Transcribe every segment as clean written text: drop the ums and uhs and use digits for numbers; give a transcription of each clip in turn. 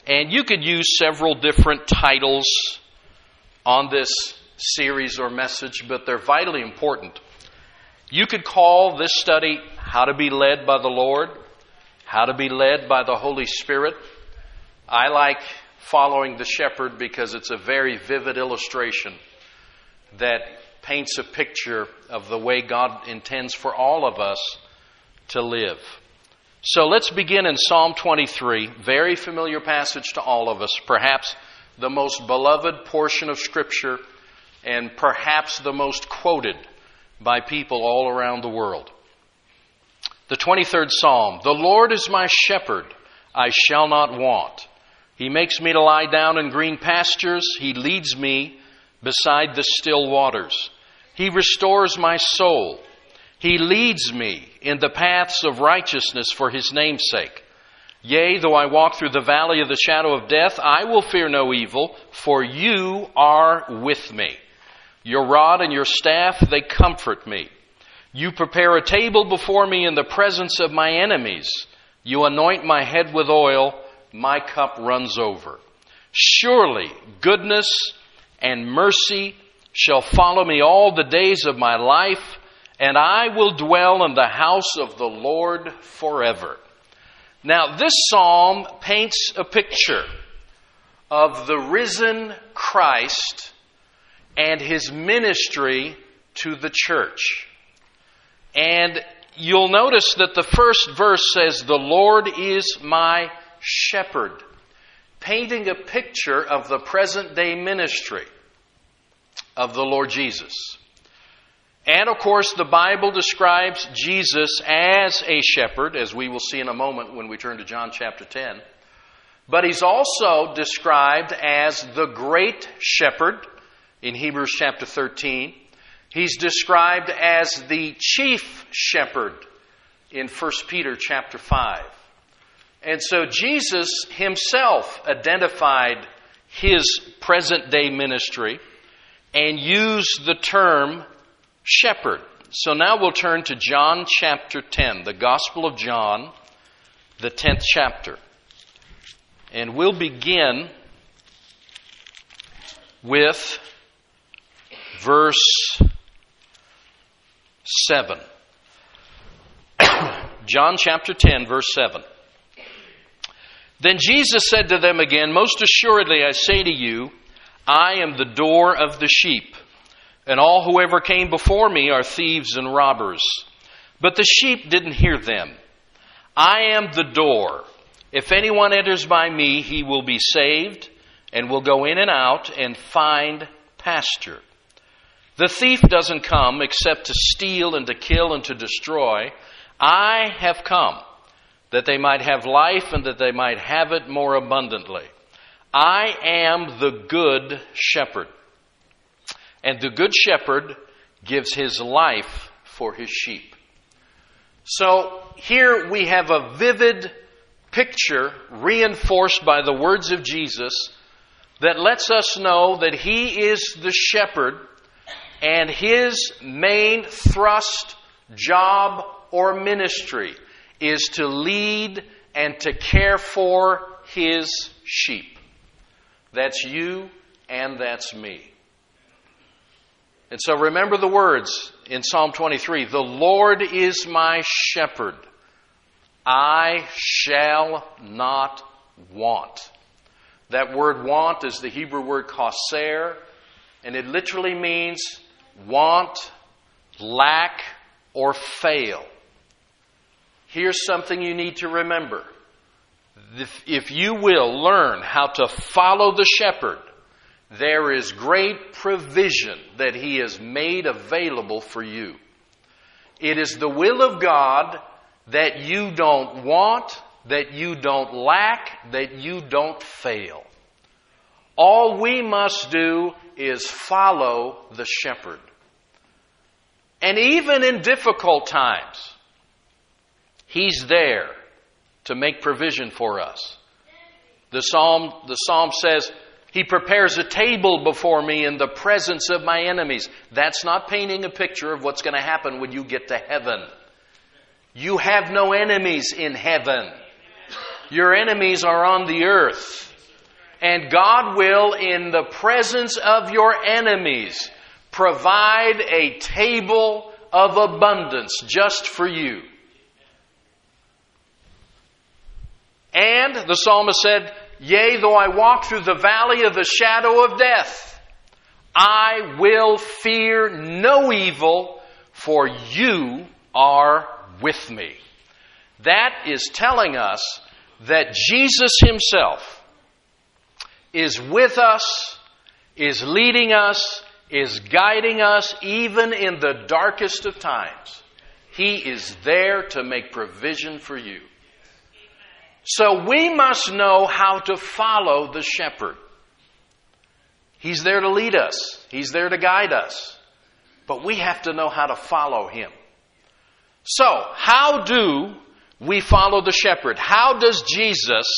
And you could use several different titles on this series or message, but they're vitally important. You could call this study How to Be Led by the Lord, How to Be Led by the Holy Spirit. I like following the shepherd because it's a very vivid illustration that paints a picture of the way God intends for all of us to live. So let's begin in Psalm 23, very familiar passage to all of us, perhaps the most beloved portion of Scripture and perhaps the most quoted by people all around the world. The 23rd Psalm, "The Lord is my shepherd, I shall not want. He makes me to lie down in green pastures. He leads me beside the still waters. He restores my soul. He leads me in the paths of righteousness for His name's sake. Yea, though I walk through the valley of the shadow of death, I will fear no evil, for You are with me. Your rod and Your staff, they comfort me. You prepare a table before me in the presence of my enemies. You anoint my head with oil, my cup runs over. Surely goodness and mercy shall follow me all the days of my life, and I will dwell in the house of the Lord forever." Now, this psalm paints a picture of the risen Christ and His ministry to the church. And you'll notice that the first verse says, "The Lord is my shepherd," painting a picture of the present day ministry of the Lord Jesus. And of course, the Bible describes Jesus as a shepherd, as we will see in a moment when we turn to John chapter 10. But He's also described as the great shepherd in Hebrews chapter 13. He's described as the chief shepherd in 1 Peter chapter 5. And so Jesus Himself identified His present day ministry and used the term shepherd. So now we'll turn to John chapter 10, the Gospel of John, the 10th chapter. And we'll begin with verse 7. John chapter 10, verse 7. "Then Jesus said to them again, Most assuredly I say to you, I am the door of the sheep. And all who ever came before me are thieves and robbers. But the sheep didn't hear them. I am the door. If anyone enters by me, he will be saved and will go in and out and find pasture. The thief doesn't come except to steal and to kill and to destroy. I have come that they might have life and that they might have it more abundantly. I am the good shepherd. And the good shepherd gives his life for his sheep." So here we have a vivid picture reinforced by the words of Jesus that lets us know that He is the shepherd and His main thrust, job, or ministry is to lead and to care for His sheep. That's you and that's me. And so remember the words in Psalm 23, "The Lord is my shepherd. I shall not want." That word want is the Hebrew word chaser, and it literally means want, lack, or fail. Here's something you need to remember. If you will learn how to follow the shepherd, there is great provision that He has made available for you. It is the will of God that you don't want, that you don't lack, that you don't fail. All we must do is follow the shepherd. And even in difficult times, He's there to make provision for us. The psalm says, "He prepares a table before me in the presence of my enemies." That's not painting a picture of what's going to happen when you get to heaven. You have no enemies in heaven. Your enemies are on the earth. And God will, in the presence of your enemies, provide a table of abundance just for you. And the psalmist said, yea, though I walk through the valley of the shadow of death, I will fear no evil, for you are with me. That is telling us that Jesus Himself is with us, is leading us, is guiding us, even in the darkest of times. He is there to make provision for you. So we must know how to follow the shepherd. He's there to lead us. He's there to guide us. But we have to know how to follow Him. So, how do we follow the shepherd? How does Jesus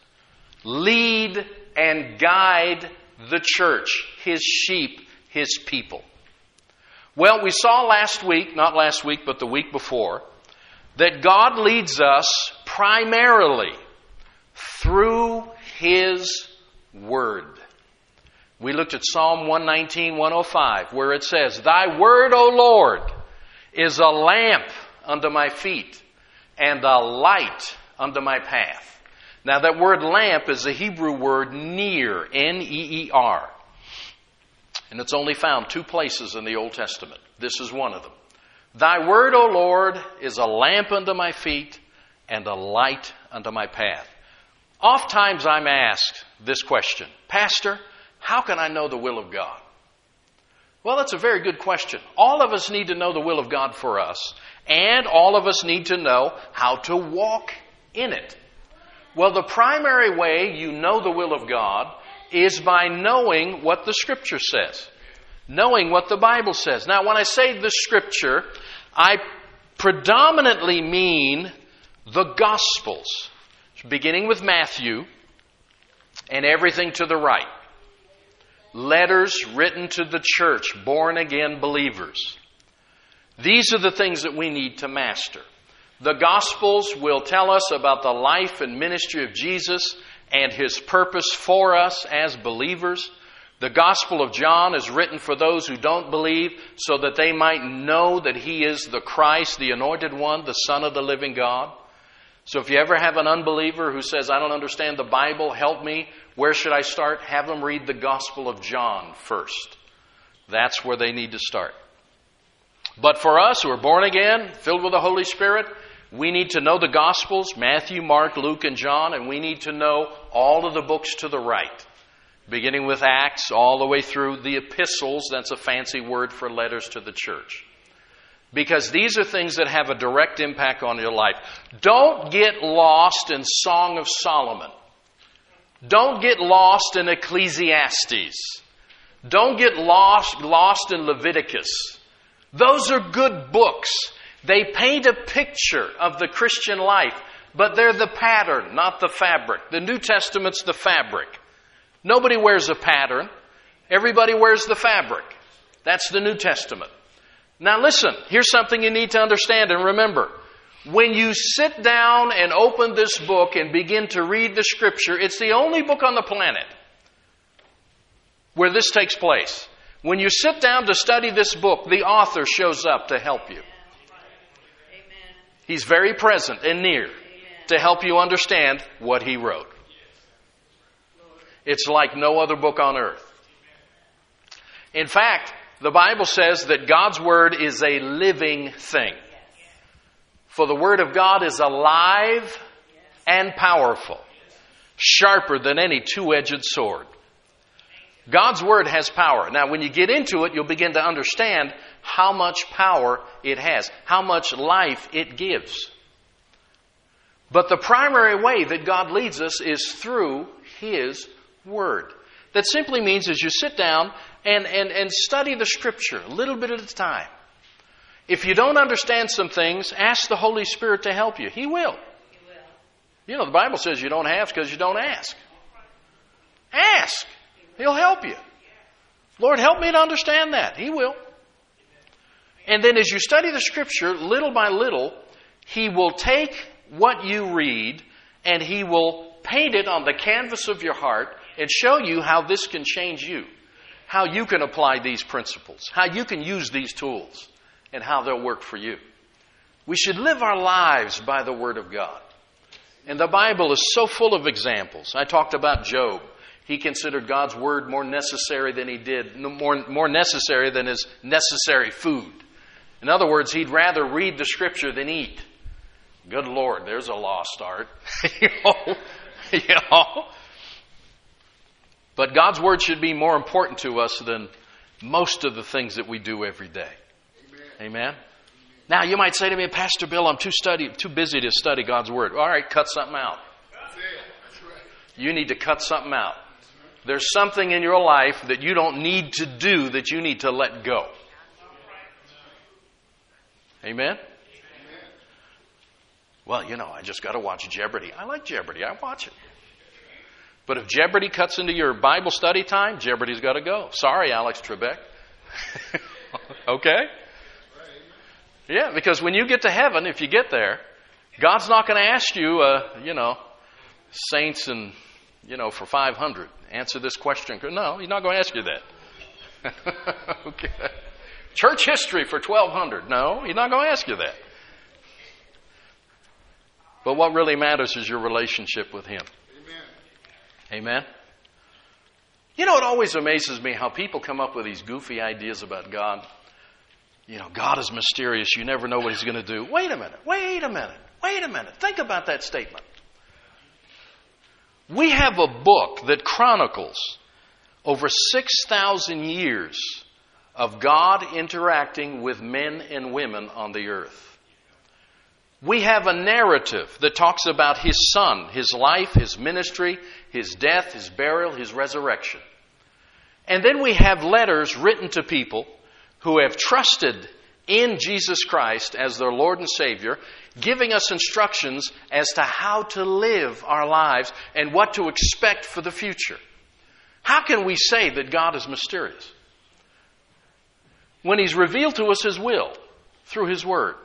lead and guide the church, His sheep, His people? Well, we saw not last week, but the week before, that God leads us primarily through His Word. We looked at Psalm 119, 105, where it says, Thy Word, O Lord, is a lamp unto my feet and a light unto my path. Now that word lamp is a Hebrew word near, N-E-E-R. And it's only found 2 places in the Old Testament. This is one of them. Thy Word, O Lord, is a lamp unto my feet and a light unto my path. Oftentimes I'm asked this question, Pastor, how can I know the will of God? Well, that's a very good question. All of us need to know the will of God for us, and all of us need to know how to walk in it. Well, the primary way you know the will of God is by knowing what the Scripture says, knowing what the Bible says. Now, when I say the Scripture, I predominantly mean the Gospels, beginning with Matthew and everything to the right. Letters written to the church, born-again believers. These are the things that we need to master. The Gospels will tell us about the life and ministry of Jesus and His purpose for us as believers. The Gospel of John is written for those who don't believe so that they might know that He is the Christ, the Anointed One, the Son of the living God. So if you ever have an unbeliever who says, I don't understand the Bible, help me, where should I start? Have them read the Gospel of John first. That's where they need to start. But for us who are born again, filled with the Holy Spirit, we need to know the Gospels, Matthew, Mark, Luke, and John, and we need to know all of the books to the right, beginning with Acts all the way through the epistles. That's a fancy word for letters to the church. Because these are things that have a direct impact on your life. Don't get lost in Song of Solomon. Don't get lost in Ecclesiastes. Don't get lost in Leviticus. Those are good books. They paint a picture of the Christian life, but they're the pattern, not the fabric. The New Testament's the fabric. Nobody wears a pattern. Everybody wears the fabric. That's the New Testament. Now listen, here's something you need to understand and remember. When you sit down and open this book and begin to read the Scripture, it's the only book on the planet where this takes place. When you sit down to study this book, the author shows up to help you. He's very present and near to help you understand what he wrote. It's like no other book on earth. In fact, the Bible says that God's Word is a living thing. For the Word of God is alive and powerful, sharper than any two-edged sword. God's Word has power. Now, when you get into it, you'll begin to understand how much power it has, how much life it gives. But the primary way that God leads us is through His Word. That simply means as you sit down and study the Scripture a little bit at a time. If you don't understand some things, ask the Holy Spirit to help you. He will. You know, the Bible says you don't ask because you don't ask. Ask. He'll help you. Lord, help me to understand that. He will. And then as you study the Scripture, little by little, He will take what you read and He will paint it on the canvas of your heart and show you how this can change you, how you can apply these principles, how you can use these tools, and how they'll work for you. We should live our lives by the Word of God. And the Bible is so full of examples. I talked about Job. He considered God's Word more necessary than more necessary than his necessary food. In other words, he'd rather read the Scripture than eat. Good Lord, there's a lost art. you know. But God's Word should be more important to us than most of the things that we do every day. Amen? Now, you might say to me, Pastor Bill, I'm too busy to study God's Word. All right, cut something out. You need to cut something out. There's something in your life that you don't need to do that you need to let go. Amen? Well, I just got to watch Jeopardy. I like Jeopardy. I watch it. But if Jeopardy cuts into your Bible study time, Jeopardy's got to go. Sorry, Alex Trebek. Okay? Yeah, because when you get to heaven, if you get there, God's not going to ask you, saints and, for 500, answer this question. No, He's not going to ask you that. Okay. Church history for 1,200. No, He's not going to ask you that. But what really matters is your relationship with Him. Amen? It always amazes me how people come up with these goofy ideas about God. God is mysterious. You never know what He's going to do. Wait a minute. Think about that statement. We have a book that chronicles over 6,000 years of God interacting with men and women on the earth. We have a narrative that talks about His Son, His life, His ministry, His death, His burial, His resurrection. And then we have letters written to people who have trusted in Jesus Christ as their Lord and Savior, giving us instructions as to how to live our lives and what to expect for the future. How can we say that God is mysterious? When He's revealed to us His will through His Word.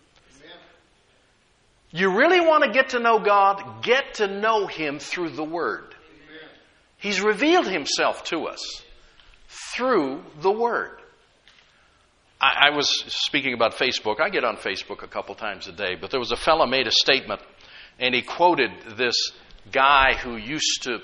You really want to get to know God? Get to know Him through the Word. He's revealed Himself to us through the Word. I was speaking about Facebook. I get on Facebook a couple times a day, but there was a fellow made a statement, and he quoted this guy who used to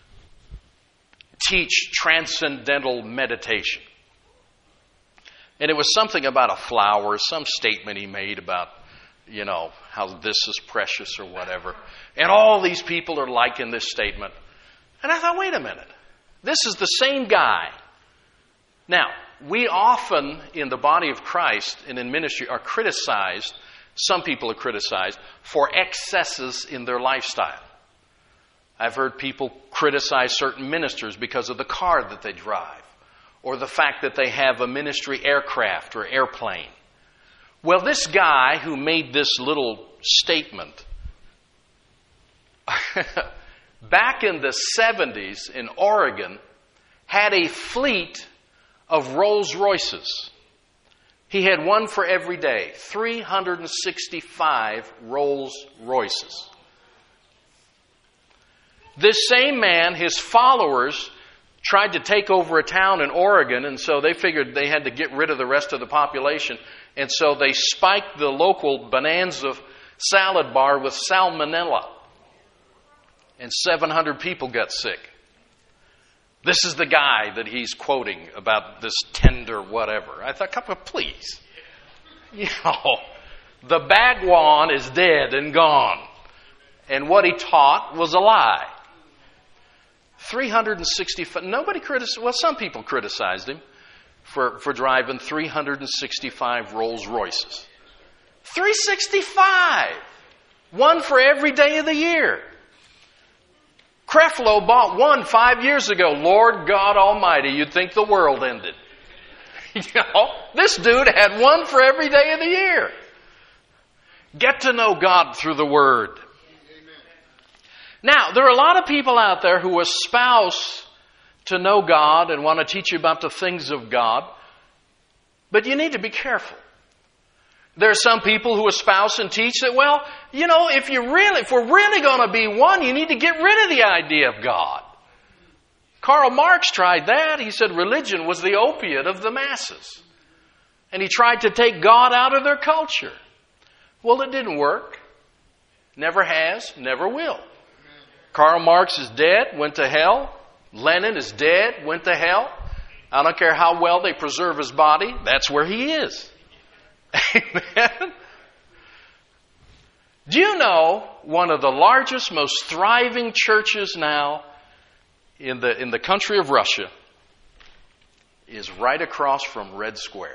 teach transcendental meditation. And it was something about a flower, some statement he made about, how this is precious or whatever. And all these people are liking this statement. And I thought, wait a minute. This is the same guy. Now, we often, in the body of Christ and in ministry, are criticized, some people are criticized, for excesses in their lifestyle. I've heard people criticize certain ministers because of the car that they drive, or the fact that they have a ministry aircraft or airplane. Well, this guy who made this little statement, back in the 70s in Oregon, had a fleet of Rolls Royces. He had one for every day, 365 Rolls Royces. This same man, his followers, tried to take over a town in Oregon, and so they figured they had to get rid of the rest of the population, and so they spiked the local Bonanza salad bar with salmonella, and 700 people got sick. This is the guy that he's quoting about this tender whatever. I thought, please. The Bhagwan is dead and gone. And what he taught was a lie. 365, some people criticized him for driving 365 Rolls Royces. 365! One for every day of the year. Creflo bought one 5 years ago. Lord God Almighty, you'd think the world ended. This dude had one for every day of the year. Get to know God through the Word. Amen. Now, there are a lot of people out there who espouse to know God and want to teach you about the things of God. But you need to be careful. There are some people who espouse and teach that, well, if we're really going to be one, you need to get rid of the idea of God. Karl Marx tried that. He said religion was the opiate of the masses. And he tried to take God out of their culture. Well, it didn't work. Never has, never will. Karl Marx is dead, went to hell. Lenin is dead, went to hell. I don't care how well they preserve his body, that's where he is. Amen. Do you know one of the largest, most thriving churches now in the country of Russia is right across from Red Square?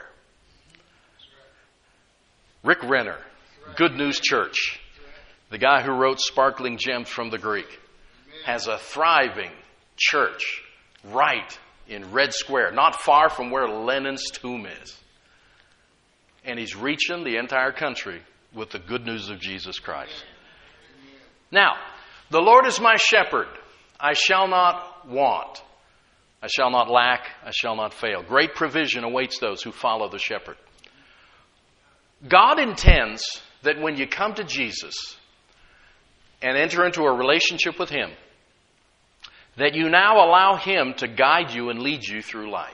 Rick Renner, Good News Church, the guy who wrote Sparkling Gems from the Greek, has a thriving church right in Red Square, not far from where Lenin's tomb is. And he's reaching the entire country with the good news of Jesus Christ. Now, the Lord is my shepherd. I shall not want. I shall not lack. I shall not fail. Great provision awaits those who follow the shepherd. God intends that when you come to Jesus and enter into a relationship with Him, that you now allow Him to guide you and lead you through life.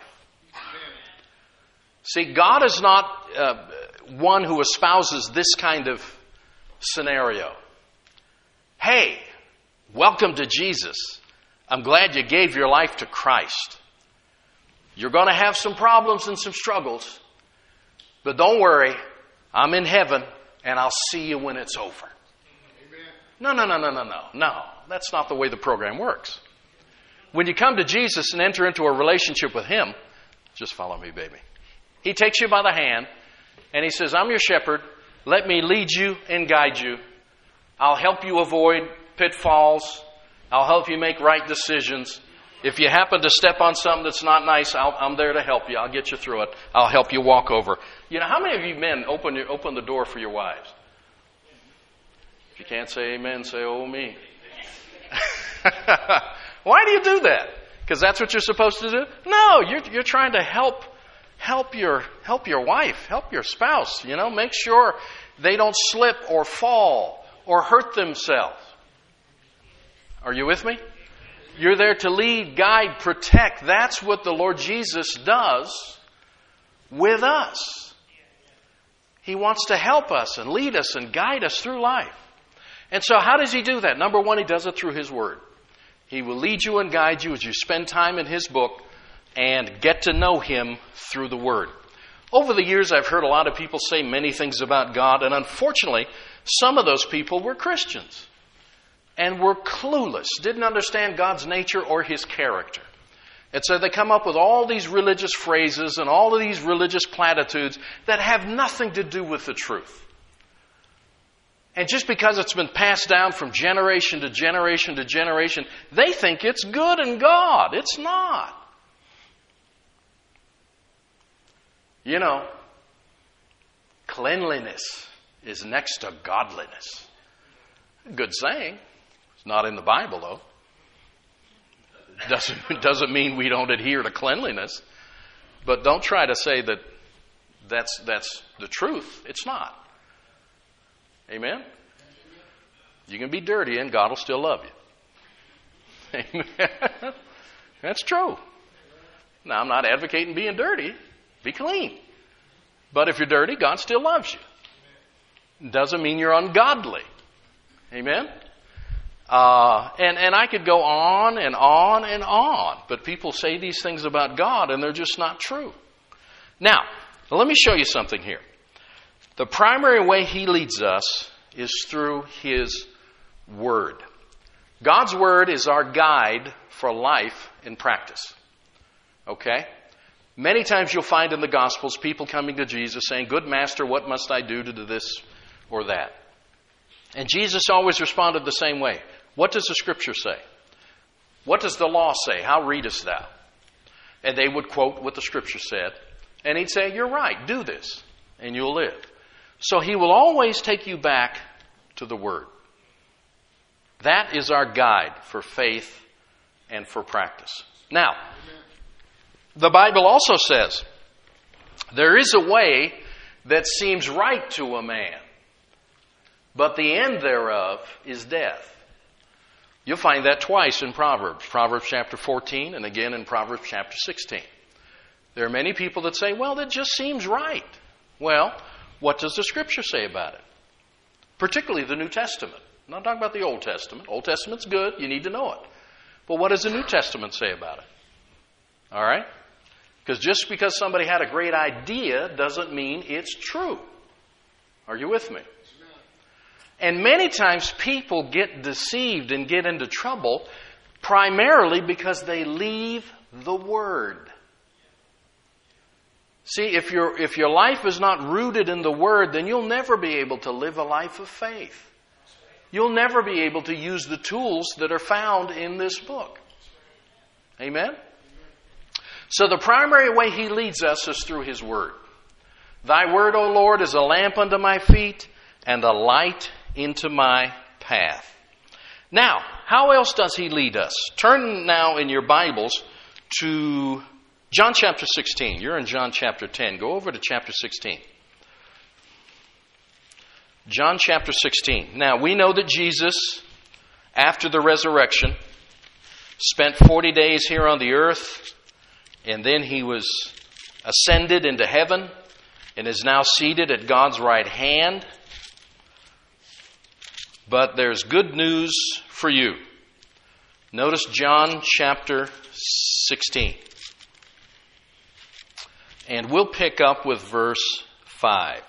See, God is not one who espouses this kind of scenario. Hey, welcome to Jesus. I'm glad you gave your life to Christ. You're going to have some problems and some struggles, but don't worry. I'm in heaven, and I'll see you when it's over. No. No, that's not the way the program works. When you come to Jesus and enter into a relationship with Him, just follow me, baby. He takes you by the hand, and He says, I'm your shepherd. Let me lead you and guide you. I'll help you avoid pitfalls. I'll help you make right decisions. If you happen to step on something that's not nice, I'm there to help you. I'll get you through it. I'll help you walk over. How many of you men open the door for your wives? If you can't say amen, say, oh, me. Why do you do that? Because that's what you're supposed to do? No, you're trying to help your wife, help your spouse. Make sure they don't slip or fall or hurt themselves. Are you with me? You're there to lead, guide, protect. That's what the Lord Jesus does with us. He wants to help us and lead us and guide us through life. And so how does He do that? Number one, He does it through His Word. He will lead you and guide you as you spend time in His book and get to know Him through the Word. Over the years, I've heard a lot of people say many things about God, and unfortunately, some of those people were Christians and were clueless, didn't understand God's nature or His character. And so they come up with all these religious phrases and all of these religious platitudes that have nothing to do with the truth. And just because it's been passed down from generation to generation to generation, they think it's good in God. It's not. Cleanliness is next to godliness. Good saying. It's not in the Bible, though. Doesn't mean we don't adhere to cleanliness. But don't try to say that that's the truth. It's not. Amen? You can be dirty and God will still love you. Amen? That's true. Now, I'm not advocating being dirty. Be clean. But if you're dirty, God still loves you. Doesn't mean you're ungodly. Amen? And I could go on and on and on. But people say these things about God and they're just not true. Now, let me show you something here. The primary way He leads us is through His Word. God's Word is our guide for life in practice. Okay? Many times you'll find in the Gospels people coming to Jesus saying, Good Master, what must I do to do this or that? And Jesus always responded the same way. What does the Scripture say? What does the law say? How readest thou? And they would quote what the Scripture said. And He'd say, You're right, do this, and you'll live. So He will always take you back to the Word. That is our guide for faith and for practice. Now, the Bible also says there is a way that seems right to a man, but the end thereof is death. You'll find that twice in Proverbs. Proverbs chapter 14 and again in Proverbs chapter 16. There are many people that say, well, that just seems right. Well, what does the Scripture say about it? Particularly the New Testament. I'm not talking about the Old Testament. Old Testament's good. You need to know it. But what does the New Testament say about it? All right? Because just because somebody had a great idea doesn't mean it's true. Are you with me? And many times people get deceived and get into trouble primarily because they leave the Word. See, if your life is not rooted in the Word, then you'll never be able to live a life of faith. You'll never be able to use the tools that are found in this book. Amen? So the primary way He leads us is through His Word. Thy Word, O Lord, is a lamp unto my feet and a light into my path. Now, how else does He lead us? Turn now in your Bibles to John chapter 16. You're in John chapter 10. Go over to chapter 16. John chapter 16. Now, we know that Jesus, after the resurrection, spent 40 days here on the earth, and then He was ascended into heaven and is now seated at God's right hand. But there's good news for you. Notice John chapter 16. And we'll pick up with verse 5.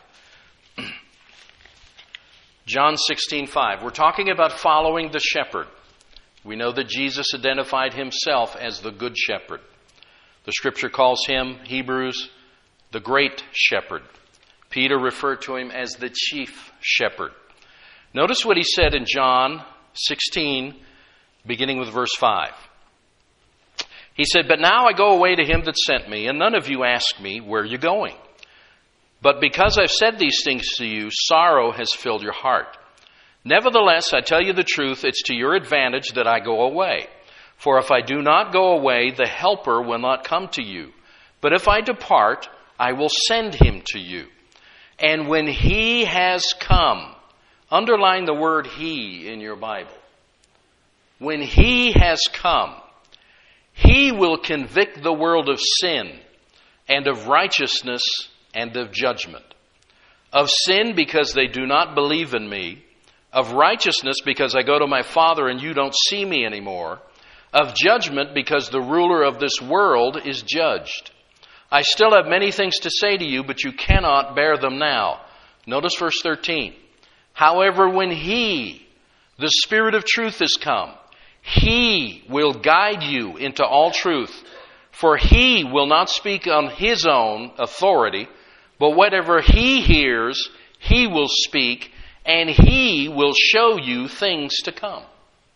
John 16:5. We're talking about following the shepherd. We know that Jesus identified Himself as the good shepherd. The Scripture calls Him, Hebrews, the great shepherd. Peter referred to Him as the chief shepherd. Notice what he said in John 16, beginning with verse 5. He said, But now I go away to Him that sent me, and none of you ask me, where are you going? But because I've said these things to you, sorrow has filled your heart. Nevertheless, I tell you the truth, it's to your advantage that I go away. For if I do not go away, the Helper will not come to you. But if I depart, I will send Him to you. And when He has come, underline the word He in your Bible. When He has come, He will convict the world of sin and of righteousness and of judgment. Of sin because they do not believe in me. Of righteousness because I go to my Father and you don't see me anymore. Of judgment because the ruler of this world is judged. I still have many things to say to you, but you cannot bear them now. Notice verse 13. However, when He, the Spirit of truth, is come, He will guide you into all truth. For He will not speak on His own authority, but whatever He hears, He will speak, and He will show you things to come.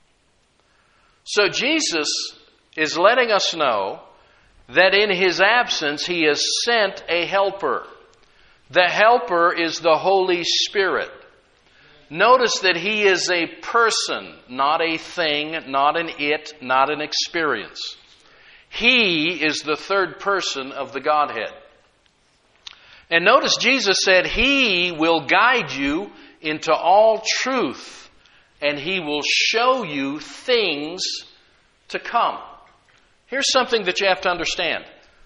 So Jesus is letting us know that in His absence, He has sent a helper. The helper is the Holy Spirit. Notice that He is a person, not a thing, not an it, not an experience. He is the third person of the Godhead. And notice Jesus said, He will guide you into all truth, and He will show you things to come. Here's something that you have to understand.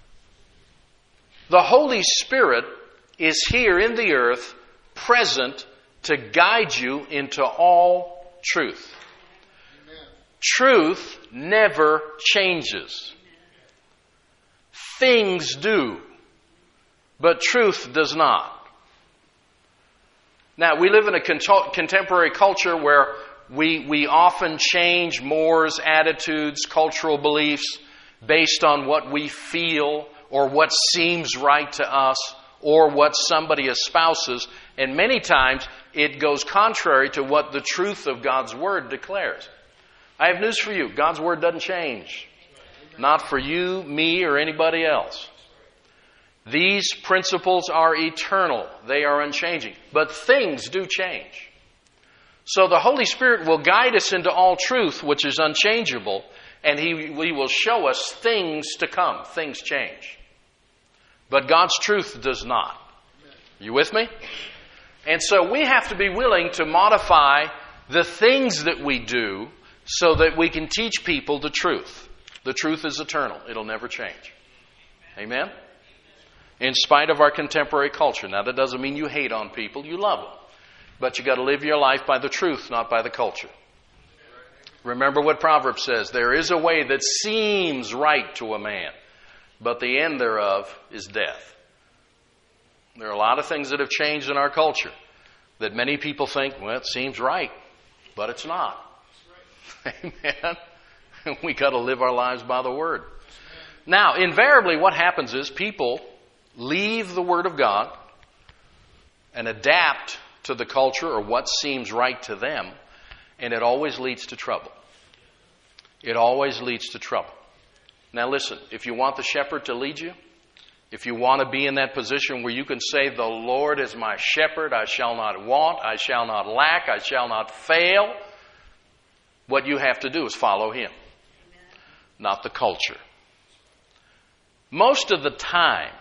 The Holy Spirit is here in the earth, present, to guide you into all truth. Amen. Truth never changes. Things do, but truth does not. Now, we live in a contemporary culture where we often change mores, attitudes, cultural beliefs based on what we feel or what seems right to us or what somebody espouses. And many times it goes contrary to what the truth of God's Word declares. I have news for you. God's Word doesn't change. Not for you, me, or anybody else. These principles are eternal. They are unchanging. But things do change. So the Holy Spirit will guide us into all truth, which is unchangeable, and He will show us things to come. Things change. But God's truth does not. You with me? And so we have to be willing to modify the things that we do so that we can teach people the truth. The truth is eternal. It'll never change. Amen? In spite of our contemporary culture. Now, that doesn't mean you hate on people. You love them. But you got to live your life by the truth, not by the culture. Remember what Proverbs says. There is a way that seems right to a man, but the end thereof is death. There are a lot of things that have changed in our culture that many people think, well, it seems right, but it's not. Amen. We got to live our lives by the Word. Now, invariably what happens is people leave the Word of God and adapt to the culture or what seems right to them, and it always leads to trouble. It always leads to trouble. Now listen, if you want the shepherd to lead you, if you want to be in that position where you can say, the Lord is my shepherd, I shall not want, I shall not lack, I shall not fail, what you have to do is follow Him, not the culture. Most of the time,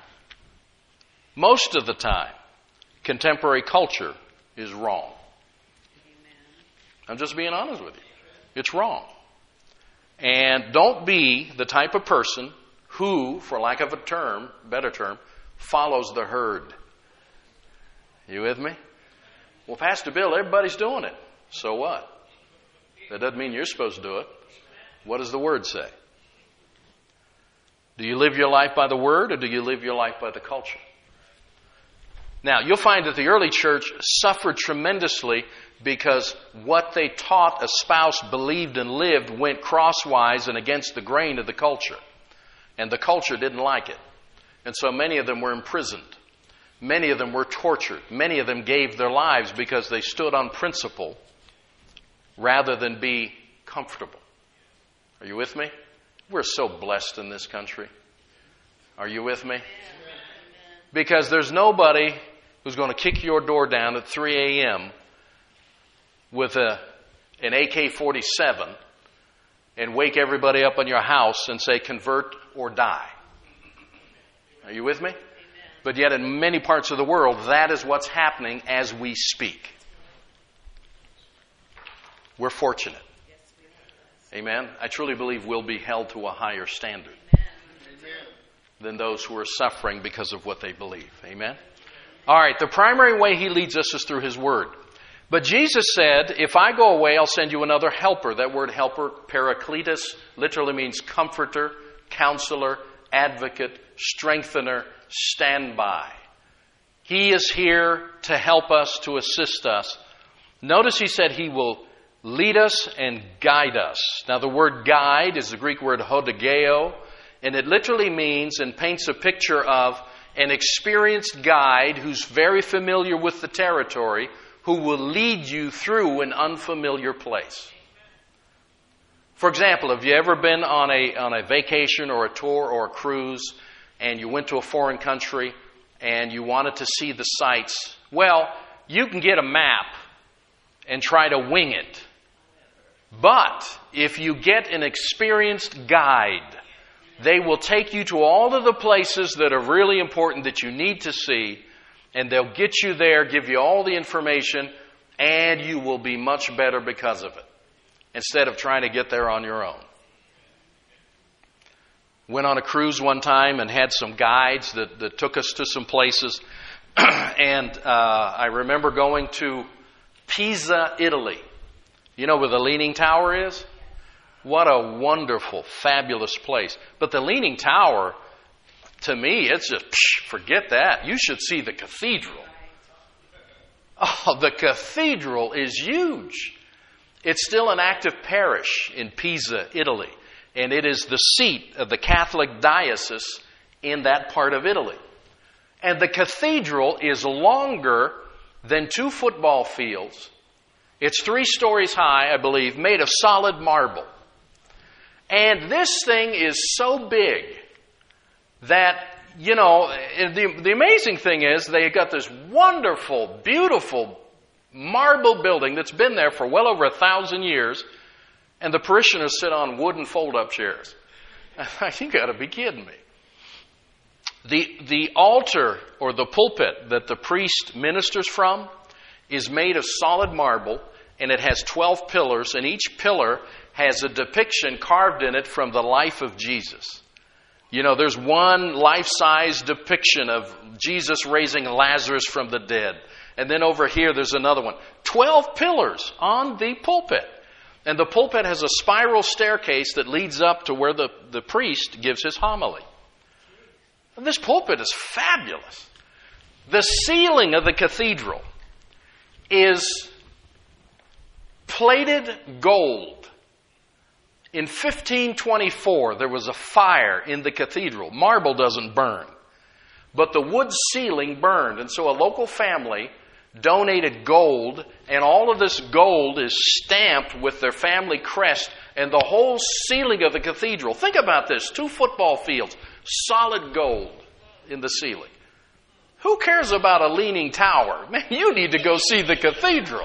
contemporary culture is wrong. I'm just being honest with you. It's wrong. And don't be the type of person who, for lack of a better term, follows the herd. You with me? Well, Pastor Bill, everybody's doing it. So what? That doesn't mean you're supposed to do it. What does the Word say? Do you live your life by the Word, or do you live your life by the culture? Now, you'll find that the early church suffered tremendously because what they taught, espoused, believed, and lived went crosswise and against the grain of the culture. And the culture didn't like it. And so many of them were imprisoned. Many of them were tortured. Many of them gave their lives because they stood on principle rather than be comfortable. Are you with me? We're so blessed in this country. Are you with me? Because there's nobody who's going to kick your door down at 3 a.m. with an AK-47 and wake everybody up in your house and say, convert or die. Are you with me? Amen. But yet in many parts of the world, that is what's happening as we speak. We're fortunate. Amen. I truly believe we'll be held to a higher standard than those who are suffering because of what they believe. Amen. All right, the primary way He leads us is through His Word. But Jesus said, if I go away, I'll send you another helper. That word helper, parakletos, literally means comforter, counselor, advocate, strengthener, standby. He is here to help us, to assist us. Notice He said He will lead us and guide us. Now the word guide is the Greek word hodegeo, and it literally means and paints a picture of an experienced guide who's very familiar with the territory, who will lead you through an unfamiliar place. For example, have you ever been on a vacation or a tour or a cruise and you went to a foreign country and you wanted to see the sights? Well, you can get a map and try to wing it. But if you get an experienced guide, they will take you to all of the places that are really important that you need to see, and they'll get you there, give you all the information, and you will be much better because of it, instead of trying to get there on your own. Went on a cruise one time and had some guides that took us to some places. And I remember going to Pisa, Italy. You know where the Leaning Tower is? What a wonderful, fabulous place. But the Leaning Tower, to me, it's just, forget that. You should see the cathedral. Oh, the cathedral is huge. It's still an active parish in Pisa, Italy. And it is the seat of the Catholic diocese in that part of Italy. And the cathedral is longer than 2 football fields. It's 3 stories high, I believe, made of solid marble. And this thing is so big that, you know, the amazing thing is they got this wonderful, beautiful marble building that's been there for well over 1,000 years, and the parishioners sit on wooden fold-up chairs. I thought, you got to be kidding me. The altar or the pulpit that the priest ministers from is made of solid marble, and it has 12 pillars, and each pillar has a depiction carved in it from the life of Jesus. You know, there's one life-size depiction of Jesus raising Lazarus from the dead. And then over here there's another one. 12 pillars on the pulpit. And the pulpit has a spiral staircase that leads up to where the priest gives his homily. And this pulpit is fabulous. The ceiling of the cathedral is plated gold. In 1524, there was a fire in the cathedral. Marble doesn't burn, but the wood ceiling burned. And so a local family donated gold, and all of this gold is stamped with their family crest, and the whole ceiling of the cathedral. Think about this, 2 football fields, solid gold in the ceiling. Who cares about a leaning tower? Man, you need to go see the cathedral.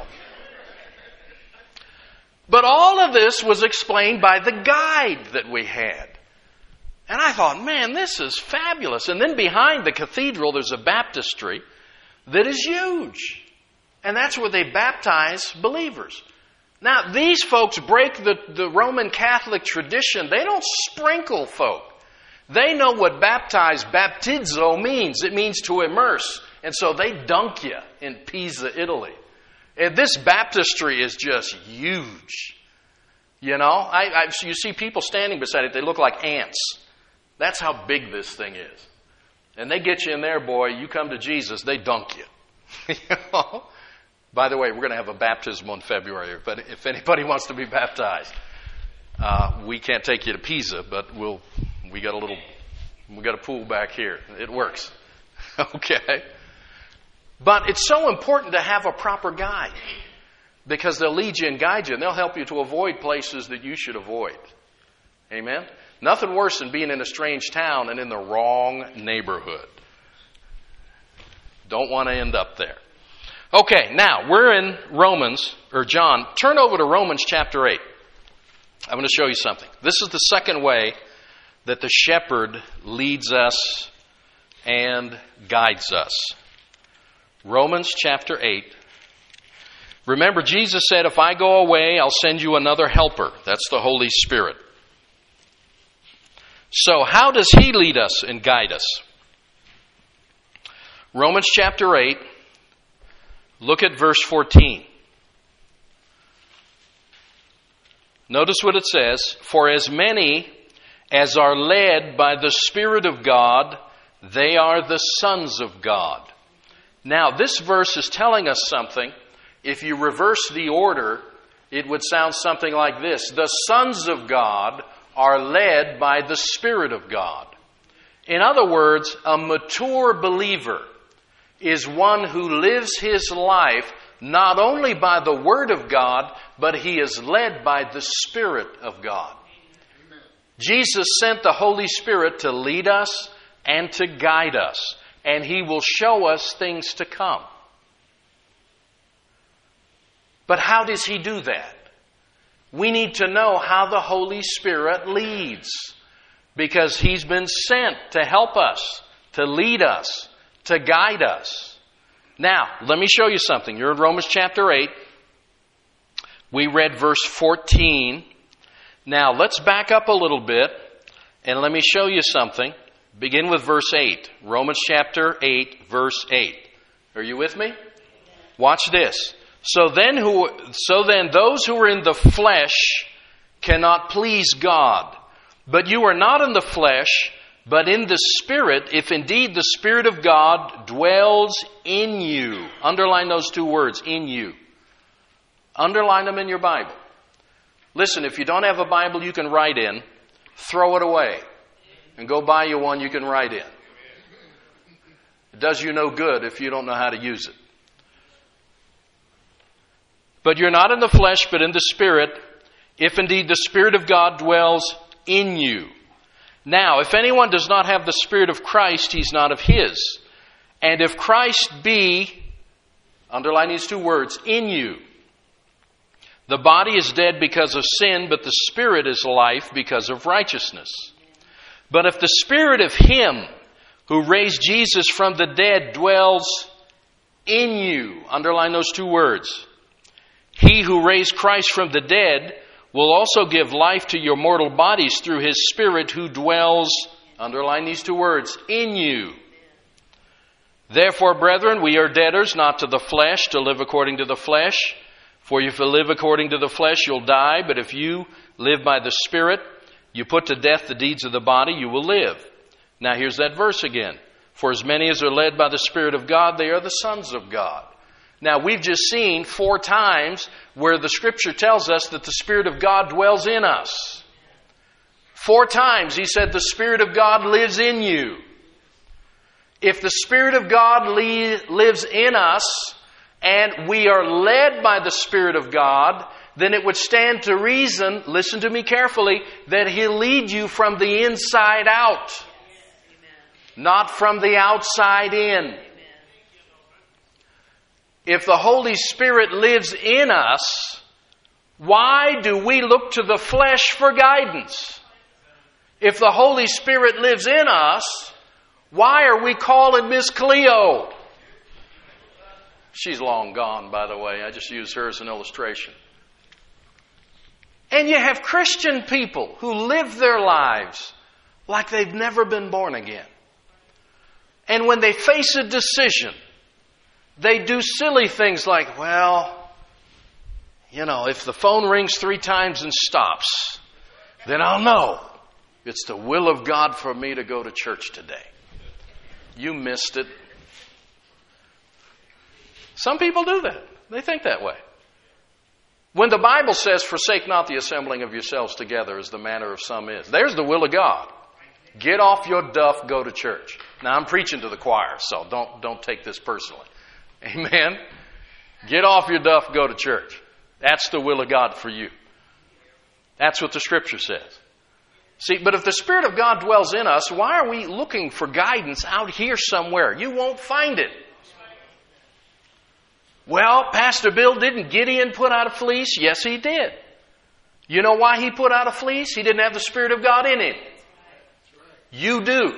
But all of this was explained by the guide that we had. And I thought, man, this is fabulous. And then behind the cathedral, there's a baptistry that is huge. And that's where they baptize believers. Now, these folks break the Roman Catholic tradition. They don't sprinkle folk. They know what baptizo means. It means to immerse. And so they dunk you in Pisa, Italy. And this baptistry is just huge. You know, you see people standing beside it, they look like ants. That's how big this thing is. And they get you in there, boy, you come to Jesus, they dunk you. You know? By the way, we're going to have a baptism in February, but if anybody wants to be baptized, we can't take you to Pisa, but we got a pool back here. It works. Okay? But it's so important to have a proper guide, because they'll lead you and guide you, and they'll help you to avoid places that you should avoid. Amen? Nothing worse than being in a strange town and in the wrong neighborhood. Don't want to end up there. Okay, now we're in John. Turn over to Romans chapter 8. I'm going to show you something. This is the second way that the shepherd leads us and guides us. Romans chapter 8. Remember, Jesus said, if I go away, I'll send you another helper. That's the Holy Spirit. So how does He lead us and guide us? Romans chapter 8, look at verse 14. Notice what it says. For as many as are led by the Spirit of God, they are the sons of God. Now, this verse is telling us something. If you reverse the order, it would sound something like this. The sons of God are led by the Spirit of God. In other words, a mature believer is one who lives his life not only by the Word of God, but he is led by the Spirit of God. Amen. Jesus sent the Holy Spirit to lead us and to guide us, and He will show us things to come. But how does He do that? We need to know how the Holy Spirit leads, because He's been sent to help us, to lead us, to guide us. Now, let me show you something. You're in Romans chapter 8. We read verse 14. Now, let's back up a little bit, and let me show you something. Begin with verse 8. Romans chapter 8, verse 8. Are you with me? Watch this. So then those who are in the flesh cannot please God. But you are not in the flesh, but in the Spirit, if indeed the Spirit of God dwells in you. Underline those two words, in you. Underline them in your Bible. Listen, if you don't have a Bible you can write in, throw it away. And go buy you one you can write in. It does you no good if you don't know how to use it. But you're not in the flesh, but in the Spirit, if indeed the Spirit of God dwells in you. Now, if anyone does not have the Spirit of Christ, he's not of His. And if Christ be, underline these two words, in you, the body is dead because of sin, but the Spirit is life because of righteousness. But if the Spirit of Him who raised Jesus from the dead dwells in you. Underline those two words. He who raised Christ from the dead will also give life to your mortal bodies through His Spirit who dwells, underline these two words, in you. Therefore, brethren, we are debtors not to the flesh to live according to the flesh. For if you live according to the flesh, you'll die. But if you live by the Spirit, you put to death the deeds of the body, you will live. Now here's that verse again. For as many as are led by the Spirit of God, they are the sons of God. Now we've just seen 4 times where the Scripture tells us that the Spirit of God dwells in us. 4 times He said the Spirit of God lives in you. If the Spirit of God lives in us and we are led by the Spirit of God, then it would stand to reason, listen to me carefully, that He'll lead you from the inside out, not from the outside in. If the Holy Spirit lives in us, why do we look to the flesh for guidance? If the Holy Spirit lives in us, why are we calling Miss Cleo? She's long gone, by the way. I just use her as an illustration. And you have Christian people who live their lives like they've never been born again. And when they face a decision, they do silly things like, well, if the phone rings 3 times and stops, then I'll know it's the will of God for me to go to church today. You missed it. Some people do that. They think that way. When the Bible says, forsake not the assembling of yourselves together as the manner of some is, there's the will of God. Get off your duff, go to church. Now I'm preaching to the choir, so don't take this personally. Amen? Get off your duff, go to church. That's the will of God for you. That's what the Scripture says. See, but if the Spirit of God dwells in us, why are we looking for guidance out here somewhere? You won't find it. Well, Pastor Bill, didn't Gideon put out a fleece? Yes, he did. You know why he put out a fleece? He didn't have the Spirit of God in him. You do.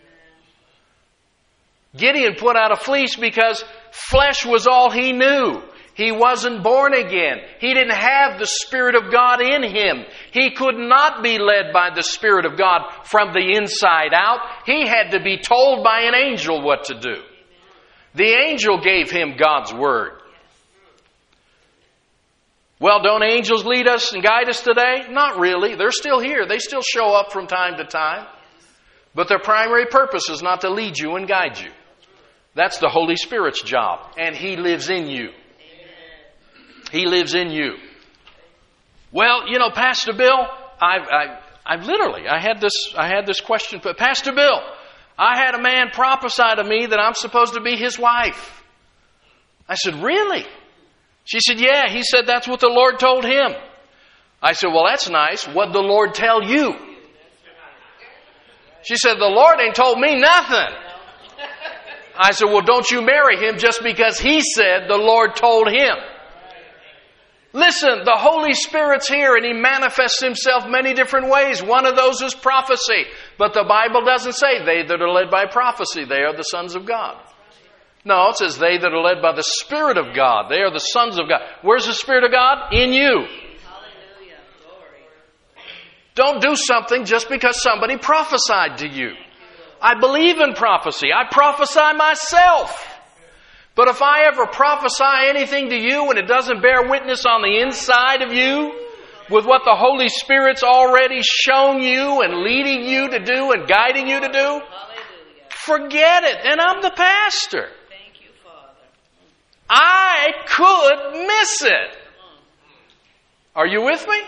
Gideon put out a fleece because flesh was all he knew. He wasn't born again. He didn't have the Spirit of God in him. He could not be led by the Spirit of God from the inside out. He had to be told by an angel what to do. The angel gave him God's Word. Well, don't angels lead us and guide us today? Not really. They're still here. They still show up from time to time. But their primary purpose is not to lead you and guide you. That's the Holy Spirit's job. And He lives in you. He lives in you. Well, Pastor Bill, I had this question. But Pastor Bill, I had a man prophesy to me that I'm supposed to be his wife. I said, really? She said, yeah. He said, that's what the Lord told him. I said, well, that's nice. What'd the Lord tell you? She said, the Lord ain't told me nothing. I said, well, don't you marry him just because he said the Lord told him. Listen, the Holy Spirit's here and He manifests Himself many different ways. One of those is prophecy. But the Bible doesn't say they that are led by prophecy, they are the sons of God. No, it says they that are led by the Spirit of God, they are the sons of God. Where's the Spirit of God? In you. Hallelujah. Glory. Don't do something just because somebody prophesied to you. I believe in prophecy. I prophesy myself. But if I ever prophesy anything to you and it doesn't bear witness on the inside of you with what the Holy Spirit's already shown you and leading you to do and guiding you to do, forget it. And I'm the pastor. Thank you, Father. I could miss it. Are you with me?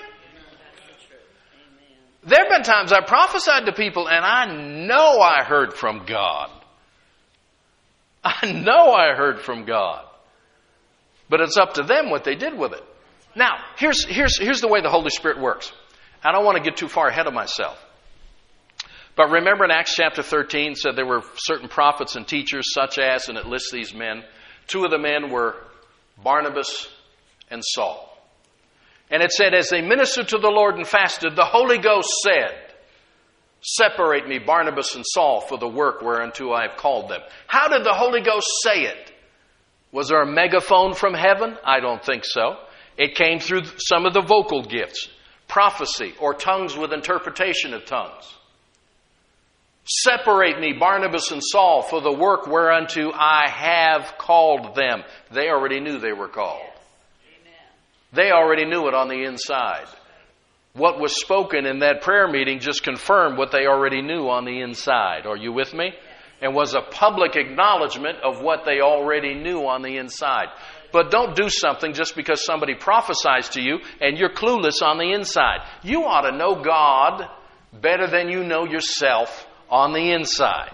There have been times I prophesied to people and I know I heard from God. I know I heard from God. But it's up to them what they did with it. Now, here's the way the Holy Spirit works. I don't want to get too far ahead of myself. But remember in Acts chapter 13, said there were certain prophets and teachers such as, and it lists these men. 2 of the men were Barnabas and Saul. And it said, as they ministered to the Lord and fasted, the Holy Ghost said, Separate me, Barnabas and Saul, for the work whereunto I have called them. How did the Holy Ghost say it? Was there a megaphone from heaven? I don't think so. It came through some of the vocal gifts, prophecy, or tongues with interpretation of tongues. Separate me, Barnabas and Saul, for the work whereunto I have called them. They already knew they were called. They already knew it on the inside. What was spoken in that prayer meeting just confirmed what they already knew on the inside. Are you with me? And was a public acknowledgement of what they already knew on the inside. But don't do something just because somebody prophesies to you and you're clueless on the inside. You ought to know God better than you know yourself on the inside.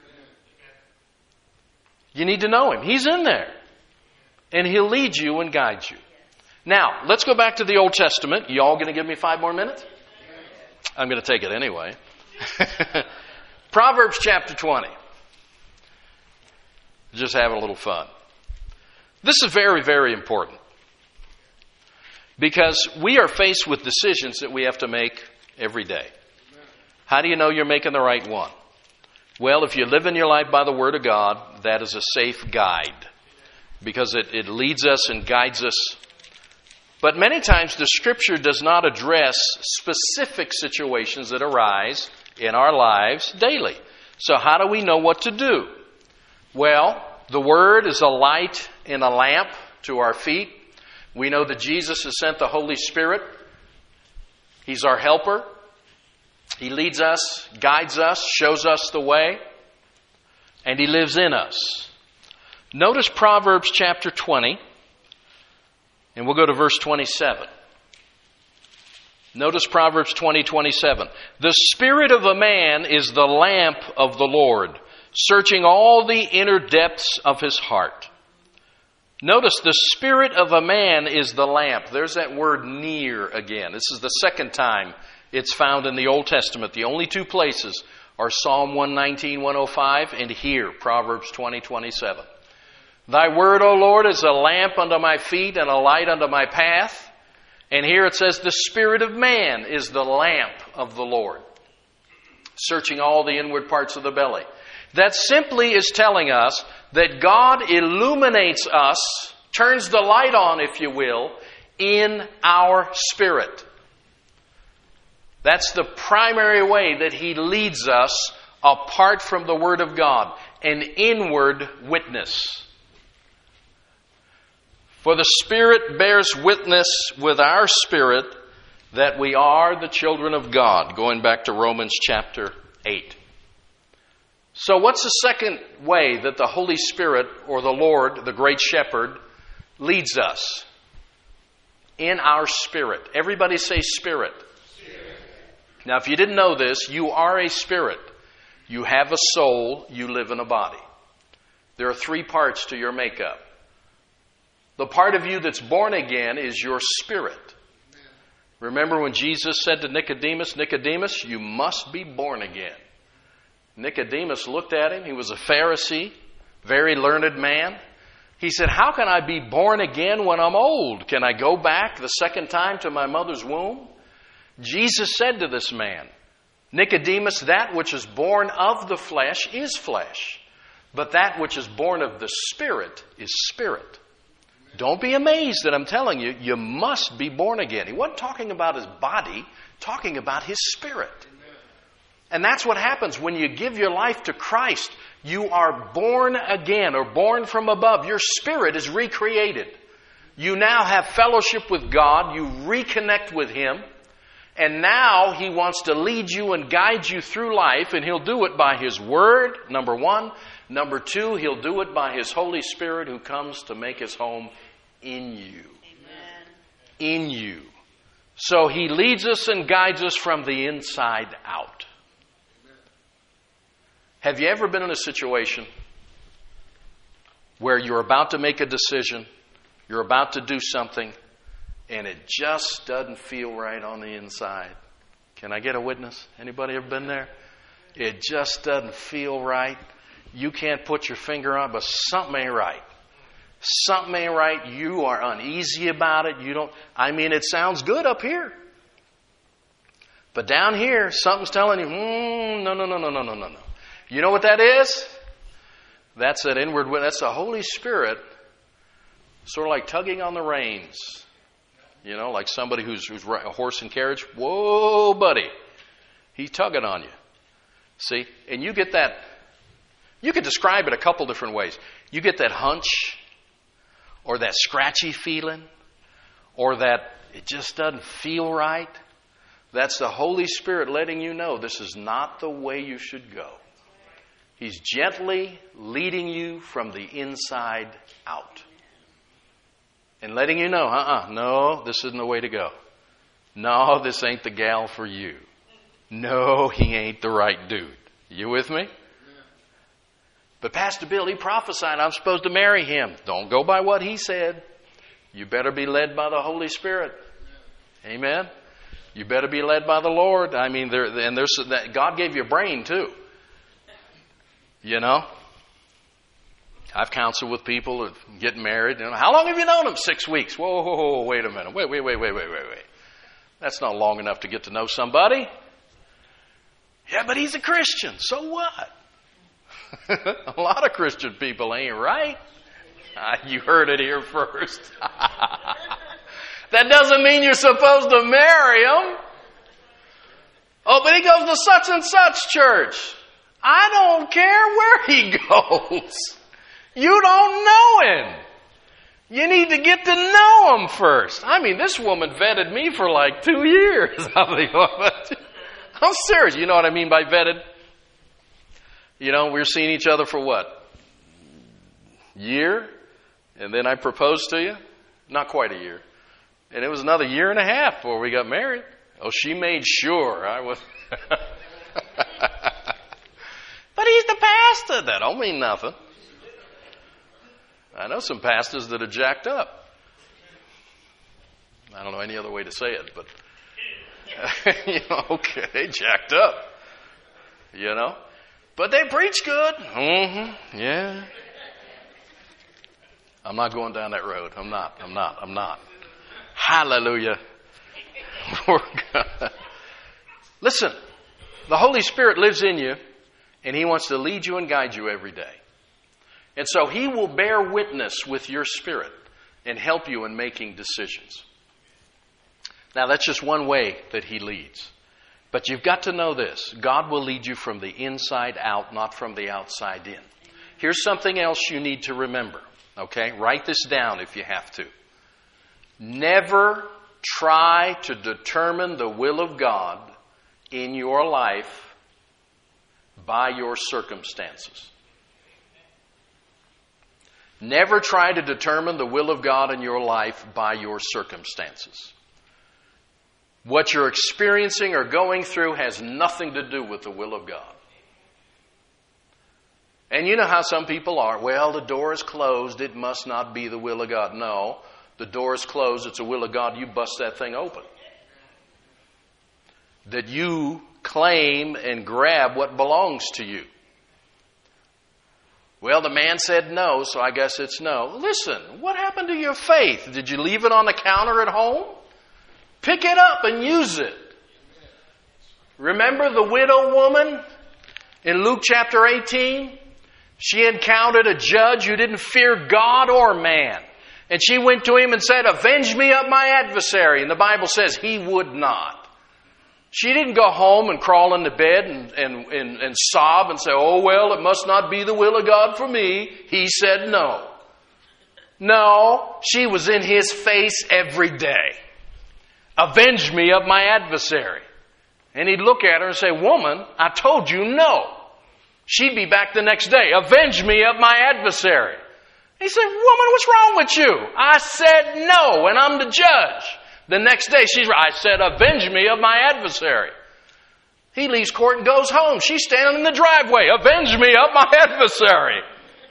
You need to know Him. He's in there. And He'll lead you and guide you. Now, let's go back to the Old Testament. You all going to give me 5 more minutes? I'm going to take it anyway. Proverbs chapter 20. Just having a little fun. This is very, very important. Because we are faced with decisions that we have to make every day. How do you know you're making the right one? Well, if you live in your life by the Word of God, that is a safe guide. Because it leads us and guides us. But many times the Scripture does not address specific situations that arise in our lives daily. So how do we know what to do? Well, the Word is a light and a lamp to our feet. We know that Jesus has sent the Holy Spirit. He's our helper. He leads us, guides us, shows us the way, and He lives in us. Notice Proverbs chapter 20, and we'll go to verse 27. Notice Proverbs 20:27. The spirit of a man is the lamp of the Lord, searching all the inner depths of his heart. Notice the spirit of a man is the lamp. There's that word near again. This is the second time it's found in the Old Testament. The only 2 places are Psalm 119, 105, and here, Proverbs 20:27. Thy word, O Lord, is a lamp unto my feet and a light unto my path. And here it says, the spirit of man is the lamp of the Lord, searching all the inward parts of the belly. That simply is telling us that God illuminates us, turns the light on, if you will, in our spirit. That's the primary way that He leads us apart from the Word of God, an inward witness. For the Spirit bears witness with our spirit that we are the children of God. Going back to Romans chapter 8. So what's the second way that the Holy Spirit, or the Lord, the great shepherd, leads us? In our spirit. Everybody say spirit. Spirit. Now if you didn't know this, you are a spirit. You have a soul, you live in a body. There are 3 parts to your makeup. The part of you that's born again is your spirit. Remember when Jesus said to Nicodemus, Nicodemus, you must be born again. Nicodemus looked at him. He was a Pharisee, very learned man. He said, how can I be born again when I'm old? Can I go back the second time to my mother's womb? Jesus said to this man, Nicodemus, that which is born of the flesh is flesh, but that which is born of the Spirit is spirit. Don't be amazed that I'm telling you, you must be born again. He wasn't talking about his body, talking about his spirit. And that's what happens when you give your life to Christ. You are born again, or born from above. Your spirit is recreated. You now have fellowship with God. You reconnect with Him. And now He wants to lead you and guide you through life. And He'll do it by His Word, number 1. Number 2, He'll do it by His Holy Spirit who comes to make His home in you. Amen. In you. So He leads us and guides us from the inside out. Amen. Have you ever been in a situation where you're about to make a decision, you're about to do something, and it just doesn't feel right on the inside? Can I get a witness? Anybody ever been there? It just doesn't feel right. You can't put your finger on it, but something ain't right. Something ain't right. You are uneasy about it. It sounds good up here. But down here, something's telling you, no. You know what that is? That's that inward, that's the Holy Spirit sort of like tugging on the reins. You know, like somebody who's a horse and carriage. Whoa, buddy. He's tugging on you. See? And you get that, you could describe it a couple different ways. You get that hunch, or that scratchy feeling, or that it just doesn't feel right. That's the Holy Spirit letting you know this is not the way you should go. He's gently leading you from the inside out. And letting you know, no, this isn't the way to go. No, this ain't the gal for you. No, he ain't the right dude. You with me? But Pastor Bill, he prophesied I'm supposed to marry him. Don't go by what he said. You better be led by the Holy Spirit. Amen? You better be led by the Lord. I mean, God gave you a brain too. You know? I've counseled with people that get married. You know, how long have you known them? 6 weeks. Whoa, wait a minute. Wait. That's not long enough to get to know somebody. Yeah, but he's a Christian. So what? A lot of Christian people ain't right. You heard it here first. That doesn't mean you're supposed to marry him. Oh, but he goes to such and such church. I don't care where he goes. You don't know him. You need to get to know him first. I mean, this woman vetted me for like 2 years. I'm serious. You know what I mean by vetted? You know, we were seeing each other for what? Year? And then I proposed to you? Not quite a year. And it was another 1.5 years before we got married. Oh, she made sure I was. But he's the pastor. That don't mean nothing. I know some pastors that are jacked up. I don't know any other way to say it, but okay, jacked up. You know, but they preach good. Yeah. I'm not going down that road. I'm not. Hallelujah. Listen, the Holy Spirit lives in you, and He wants to lead you and guide you every day. And so He will bear witness with your spirit and help you in making decisions. Now, that's just one way that He leads. But you've got to know this. God will lead you from the inside out, not from the outside in. Here's something else you need to remember. Okay? Write this down if you have to. Never try to determine the will of God in your life by your circumstances. Never try to determine the will of God in your life by your circumstances. What you're experiencing or going through has nothing to do with the will of God. And you know how some people are. Well, the door is closed. It must not be the will of God. No, the door is closed. It's the will of God. You bust that thing open. That you claim and grab what belongs to you. Well, the man said no, so I guess it's no. Listen, what happened to your faith? Did you leave it on the counter at home? Pick it up and use it. Remember the widow woman in Luke chapter 18? She encountered a judge who didn't fear God or man. And she went to him and said, "Avenge me of my adversary." And the Bible says he would not. She didn't go home and crawl into bed and sob and say, "Oh, well, it must not be the will of God for me." He said no. No, she was in his face every day. "Avenge me of my adversary." And he'd look at her and say, "Woman, I told you no." She'd be back the next day. "Avenge me of my adversary." He said, "Woman, what's wrong with you?" "I said no, and I'm the judge." The next day, I said, "Avenge me of my adversary." He leaves court and goes home. She's standing in the driveway. "Avenge me of my adversary."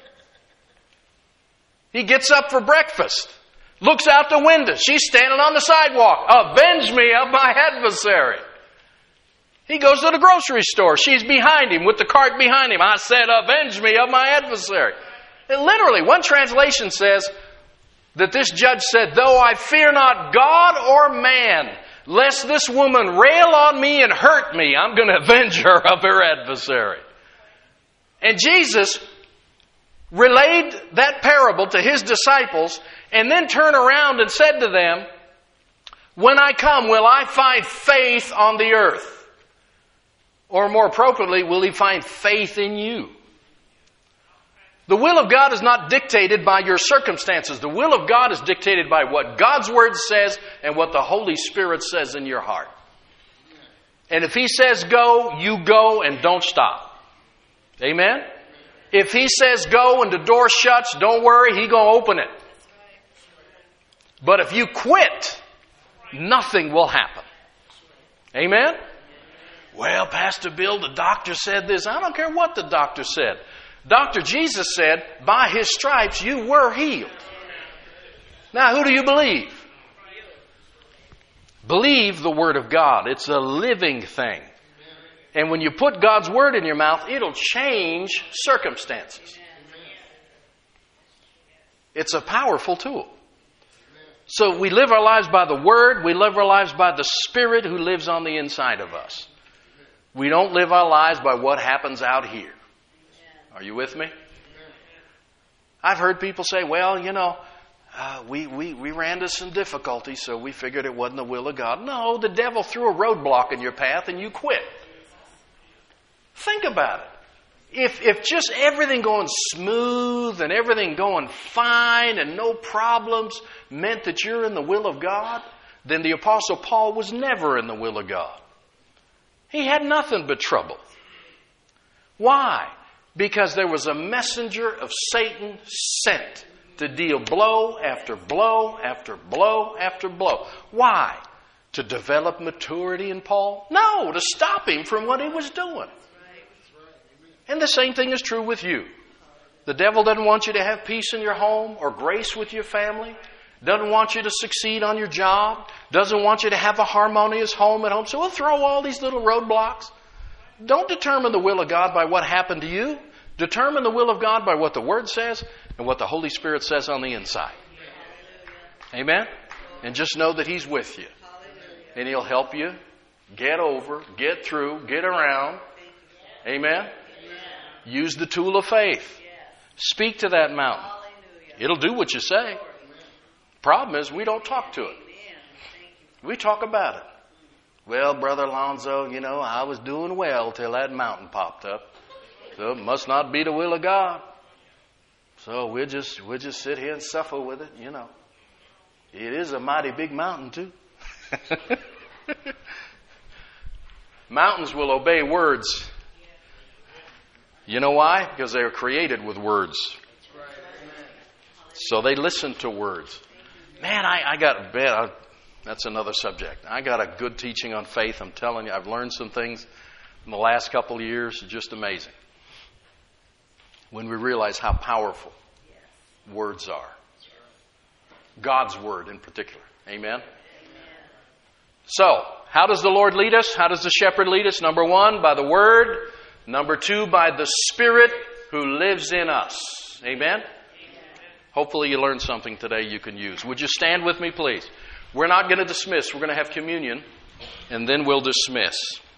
He gets up for breakfast. Looks out the window. She's standing on the sidewalk. "Avenge me of my adversary." He goes to the grocery store. She's behind him with the cart behind him. "I said, avenge me of my adversary." And literally, one translation says that this judge said, "Though I fear not God or man, Lest this woman rail on me and hurt me, I'm going to avenge her of her adversary. And Jesus relayed that parable to his disciples and then turned around and said to them, when I come, will I find faith on the earth? Or more appropriately, will he find faith in you? The will of God is not dictated by your circumstances. The will of God is dictated by what God's Word says and what the Holy Spirit says in your heart. And if He says go, you go and don't stop. Amen? If He says go and the door shuts, don't worry, He's going to open it. But if you quit, nothing will happen. Amen? Well, Pastor Bill, the doctor said this. I don't care what the doctor said. Dr. Jesus said, by His stripes you were healed. Now, who do you believe? Believe the Word of God. It's a living thing. And when you put God's Word in your mouth, it'll change circumstances. It's a powerful tool. So we live our lives by the Word. We live our lives by the Spirit who lives on the inside of us. We don't live our lives by what happens out here. Are you with me? I've heard people say, well, you know, we ran into some difficulties, so we figured it wasn't the will of God. No, the devil threw a roadblock in your path and you quit. Think about it. If just everything going smooth and everything going fine and no problems meant that you're in the will of God, then the Apostle Paul was never in the will of God. He had nothing but trouble. Why? Because there was a messenger of Satan sent to deal blow after blow after blow after blow. Why? To develop maturity in Paul? No, to stop him from what he was doing. And the same thing is true with you. The devil doesn't want you to have peace in your home or grace with your family. Doesn't want you to succeed on your job. Doesn't want you to have a harmonious home at home. So he'll throw all these little roadblocks. Don't determine the will of God by what happened to you. Determine the will of God by what the Word says and what the Holy Spirit says on the inside. Amen? And just know that He's with you. And He'll help you get over, get through, get around. Amen? Use the tool of faith. Speak to that mountain. It'll do what you say. Problem is, we don't talk to it. We talk about it. Well, Brother Alonzo, you know, I was doing well till that mountain popped up. So it must not be the will of God. So we'll just sit here and suffer with it, you know. It is a mighty big mountain, too. Mountains will obey words. You know why? Because they are created with words. So they listen to words. Man, I got bad. That's another subject. I got a good teaching on faith. I'm telling you, I've learned some things in the last couple of years. Just amazing. When we realize how powerful words are. God's Word in particular. Amen? So, how does the Lord lead us? How does the shepherd lead us? Number 1, by the Word. Number 2, by the Spirit who lives in us. Amen? Hopefully you learned something today you can use. Would you stand with me, please? We're not going to dismiss. We're going to have communion, and then we'll dismiss.